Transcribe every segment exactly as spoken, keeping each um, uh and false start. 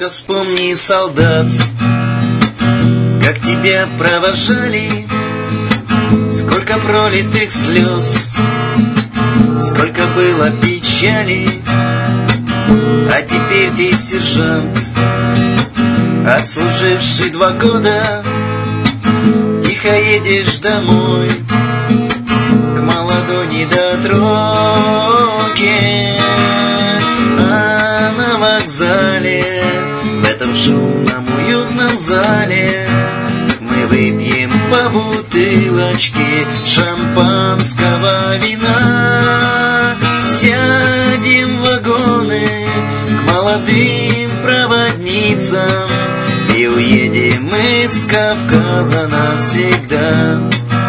Только вспомни, солдат, как тебя провожали, сколько пролитых слез, сколько было печали. А теперь ты сержант, отслуживший два года, тихо едешь домой к молодой недотроге. А на вокзале, в этом шумном уютном зале, мы выпьем по бутылочке шампанского вина. Сядем в вагоны к молодым проводницам и уедем мы с Кавказа навсегда.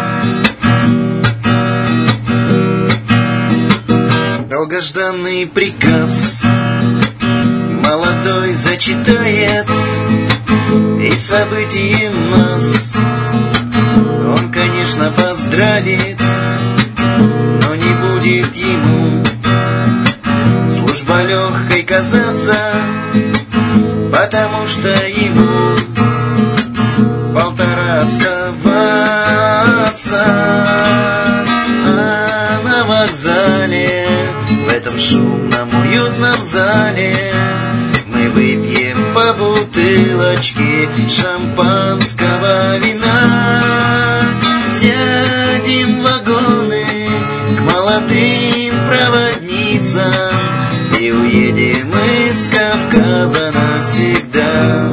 Долгожданный приказ молодой зачитает, и событием нас он, конечно, поздравит, но не будет ему служба легкой казаться, потому что ему полтора оставаться. А на вокзале, в этом шумном уютном зале, мы выпьем по бутылочке шампанского вина. Сядем в вагоны к молодым проводницам и уедем мы с Кавказа навсегда.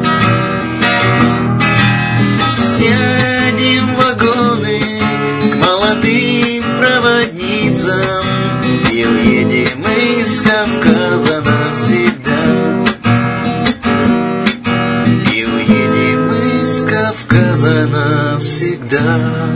Сядем в вагоны к молодым проводницам и уедем мы с Кавказа навсегда. И уедем мы с Кавказа навсегда.